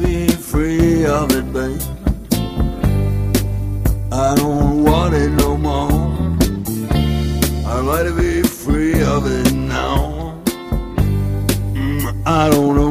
be free of it, babe. I don't want it no more. I'd like to be free of it now. I don't know